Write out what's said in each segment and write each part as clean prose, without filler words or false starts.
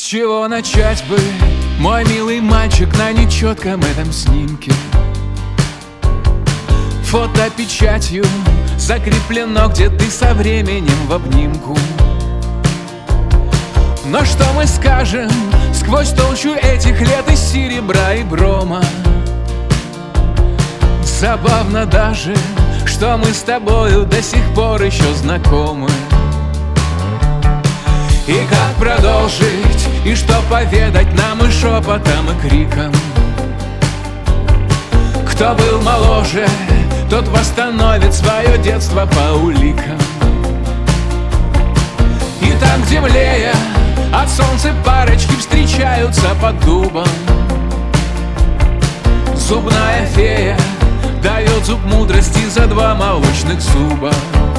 чего начать бы, мой милый мальчик, на нечетком этом снимке? Фотопечатью закреплено, где ты со временем в обнимку. Но что мы скажем сквозь толщу этих лет из серебра и брома? Забавно даже, что мы с тобою до сих пор еще знакомы. И как продолжить, и что поведать нам и шепотом, и криком? Кто был моложе, тот восстановит свое детство по уликам. И там, где млея от солнца парочки встречаются под дубом, зубная фея дает зуб мудрости за 2 молочных зуба.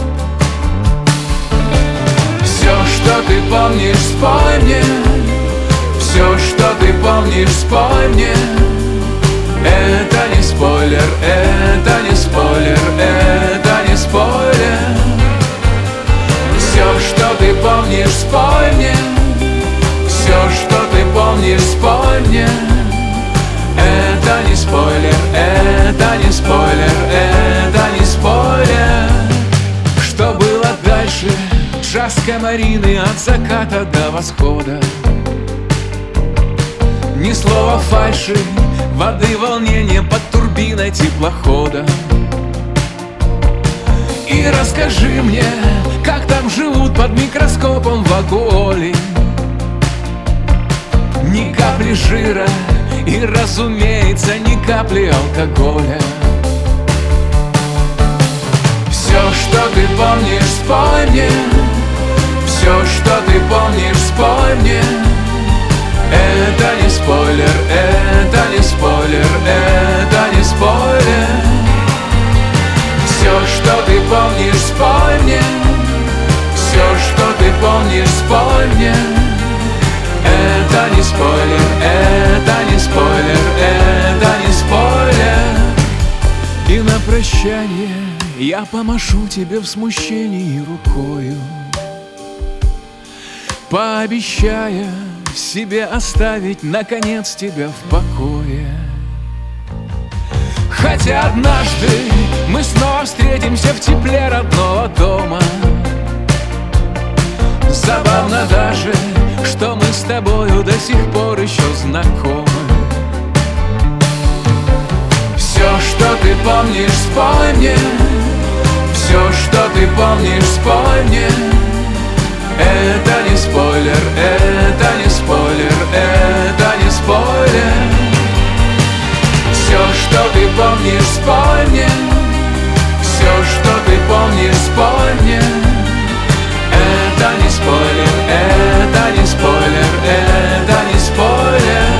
Все, что ты помнишь, спой мне. Все, что ты помнишь, спой мне. Это не спойлер, это не спойлер, это не спойлер. Все, что ты помнишь, спой мне. Все, что ты помнишь, спой мне. Это не спойлер, это не спойлер, это не спойлер. Что было дальше? Джаз Камарины от заката до восхода. Ни слова фальши, воды волнения под турбиной теплохода. И расскажи мне, как там живут под микроскопом вакуоли. Ни капли жира и, разумеется, ни капли алкоголя. Все, что ты помнишь, спой мне. Все, что ты помнишь, спой мне. Это не спойлер, это не спойлер, это не спойлер. Все, что ты помнишь, спой мне. Все, что ты помнишь, спой мне. Это не спойлер, это не спойлер, это не спойлер. И на прощание я помашу тебе в смущении рукою, пообещая себе оставить, наконец, тебя в покое. Хотя однажды мы снова встретимся в тепле родного дома. Забавно даже, что мы с тобою до сих пор еще знакомы. Все, что ты помнишь, спой мне. Все, что ты помнишь, спой мне. Это не спойлер, это не спойлер, это не спойлер. Все, что ты помнишь, спой мне. Все, что ты помнишь, спой мне. Это не спойлер, это не спойлер, это не спойлер.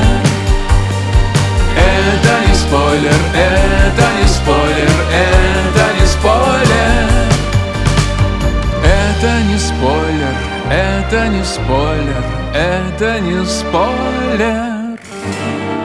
Это не спойлер, это не спойлер, это не спойлер. Это не спойлер, это не спойлер, это не спойлер.